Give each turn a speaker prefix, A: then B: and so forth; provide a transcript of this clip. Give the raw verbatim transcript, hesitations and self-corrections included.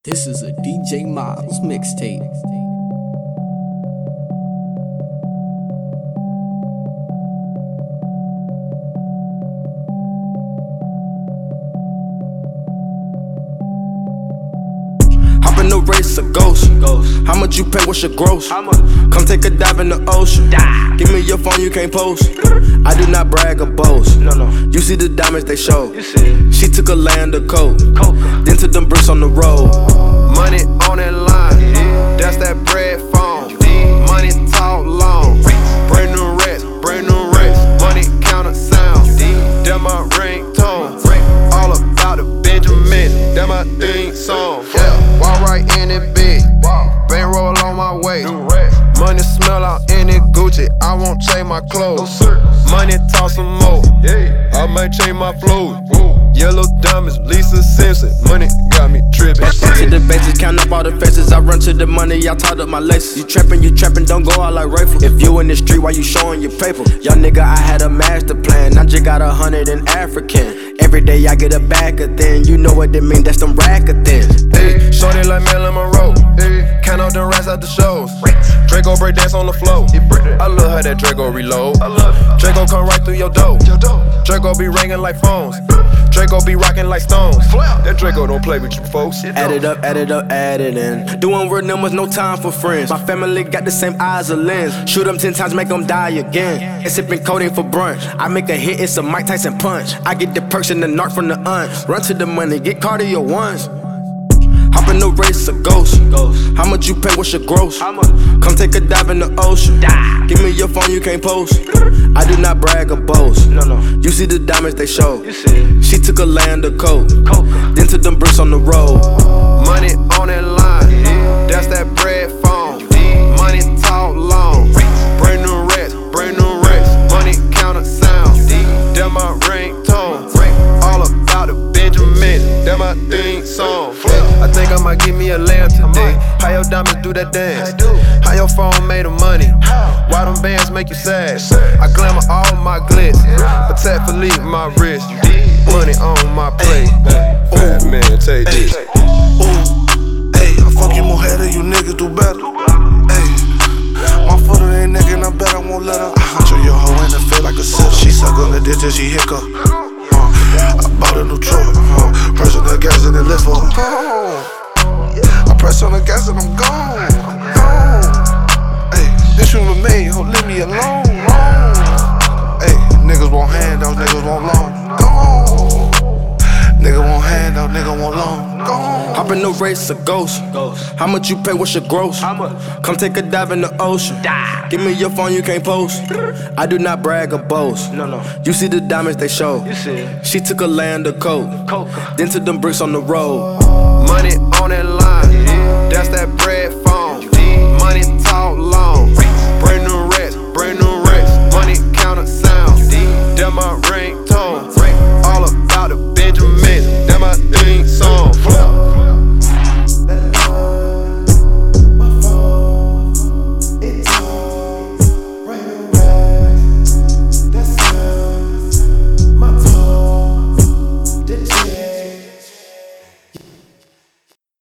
A: This is a D J Miles mixtape.
B: Hop in the race, a ghost. How much you pay? What's your gross? Come take a dive in the ocean. Give me your phone, you can't post. I do not brag or boast. No, no. You see the diamonds they show. She took a land of coke, then took them bricks on the road. Money on that line, that's that bread phone. Money talk long, brand new racks, brand new racks. Money counter sound, that my ringtone. All about the Benjamin, that my theme song. Yeah, walk right in it big, bankroll on my way. Money smell out in it Gucci, I won't change my clothes. Money talk some more, I might change my flow. Yellow diamonds, Lisa Simpson, money got me trippin'. To the bases, count up all the faces. I run to the money, I tied up my laces. You trappin', you trappin', don't go out like rifle. If you in the street, why you showing your paper? Young nigga, I had a master plan. I just got a hundred in African. Every day I get a bag of thin. You know what it mean, that's them rack of thins. Hey, shorty like Marilyn Monroe. Hey, count out them rats at the shows. Draco break dance on the floor. I love how that Draco reload. Draco come right through your door. Draco be ringing like phones. Draco be rocking like stones. That Draco don't play with you folks. Add it up, add it up, add it in. Doing real numbers, no time for friends. My family got the same eyes or lens. Shoot them ten times, make them die again. And sipping codeine for brunch. I make a hit, it's a Mike Tyson punch. I get the perks and the narc from the aunt. Run to the money, get cardio once. Hop in the race, a ghost. How much you pay? What's your gross? Come take a dive in the ocean. Give me your phone, you can't post. I do not brag or boast. No, no. You see the diamonds they show. She took a land of coke, then took them bricks on the road. Money on that line, that's that bread phone. Money talk long, brand new racks, brand new racks. Money counter sound, that my ringtone. All about the Benjamin, that my theme song. I think I might give me a lamb today. How your diamonds do that dance? How your phone made of money? Why them bands make you sad? I glamour all my glitz, Patek Philippe my wrist. Money on my plate. Fat man, take this.
C: Ooh, hey, I fuck you more header, you niggas do better. Hey, my footer ain't nigga, and I bet I won't let her. I hunch your hoe in the fit like a sip. She suck on the dick till she hiccup. I bought a new truck, uh, press on the gas and it lift for I press on the gas and I'm gone, I'm gone. Hey, this human made, ho, leave me alone. Hey, niggas want handouts, niggas want loan. Gone. Nigga want handout, nigga want loan. Gone.
B: Hop in the race, a ghost. How much you pay? What's your gross? Come take a dive in the ocean. Give me your phone, you can't post. I do not brag or boast. No, no. You see the diamonds they show. She took a land of coke, then took them bricks on the road. Money on that line, that's that bread